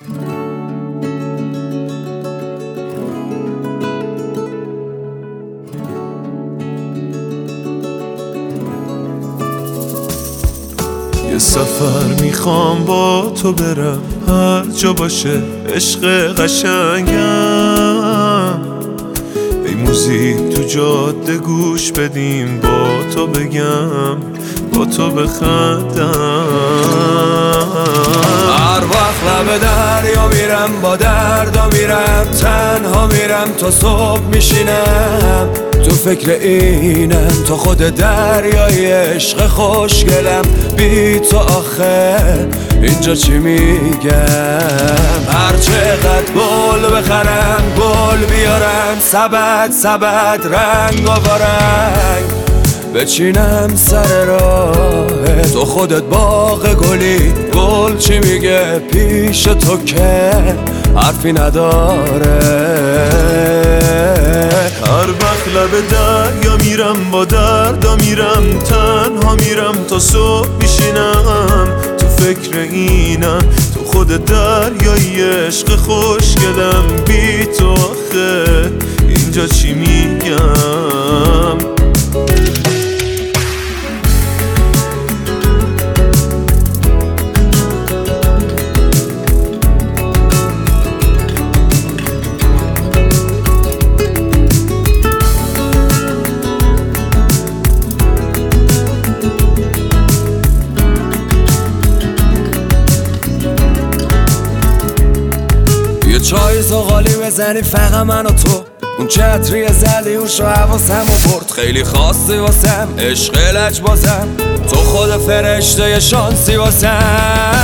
یه سفر میخوام با تو برم، هر جا باشه عشق قشنگم. ای موزیک تو جاده گوش بدیم، با تو بگم با تو بخندم. هر وقت لب دریا میرم با دردا میرم، تنها میرم تا صبح میشینم. تو فکر اینم تا خود دریای عشق خوشگلم. بی تو آخه اینجا چی میگم؟ هر چقدر گل بخرم گل بیارم، سبد رنگ و رنگ بچینم سر راه تو. خودت باغ گلی، گل چی میگه پیش تو که حرفی نداره. هر وقت لب دریا میرم با دردا میرم، تنها میرم تا صبح میشینم. تو فکر اینم تو خود دریای عشق خوشگلم. بی تو آخه اینجا چی میگم؟ چای زغالی بزنی فقط من و تو، اون چتری زدی اون شو حواسمو برد. خیلی خاصی واسم عشق لج بازم، تو خود فرشته شانسی واسم.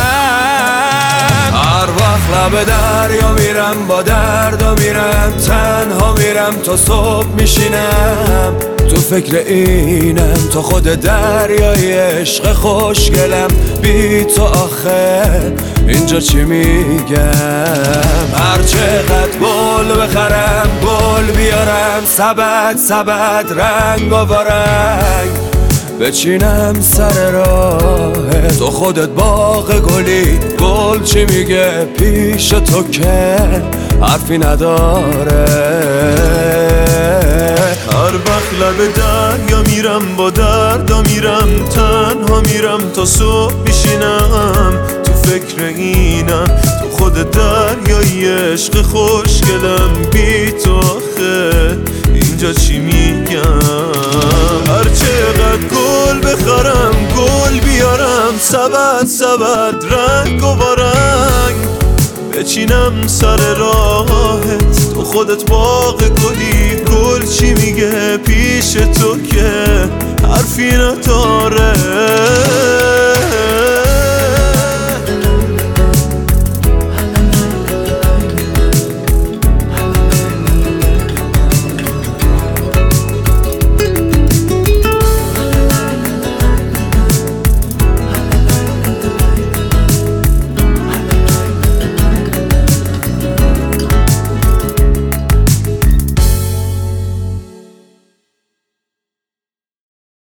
هر وقت لب دریا میرم با دردا میرم، تنها میرم تا صبح میشینم. تو فکر اینم تا خود دریای عشق خوشگلم. بی تو آخه اینجا چی میگم؟ هر چقدر گل بخرم گل بیارم، سبد رنگ و رنگ بچینم سر راه تو. خودت باغ گلی، گل چی میگه پیش تو که حرفی نداره. هر وقت لب دریا میرم با دردا میرم، تنها میرم تا صبح میشینم. تو فکر اینم تو خود دریای عشق خوشگلم. بی تو آخه اینجا چی میگم؟ هر چقدر گل بخرم گل بیارم، سبد رنگ و رنگ بچینم سر راهت. تو خودت باغ گلی، گل چی میگه پیش تو که حرفی نداره.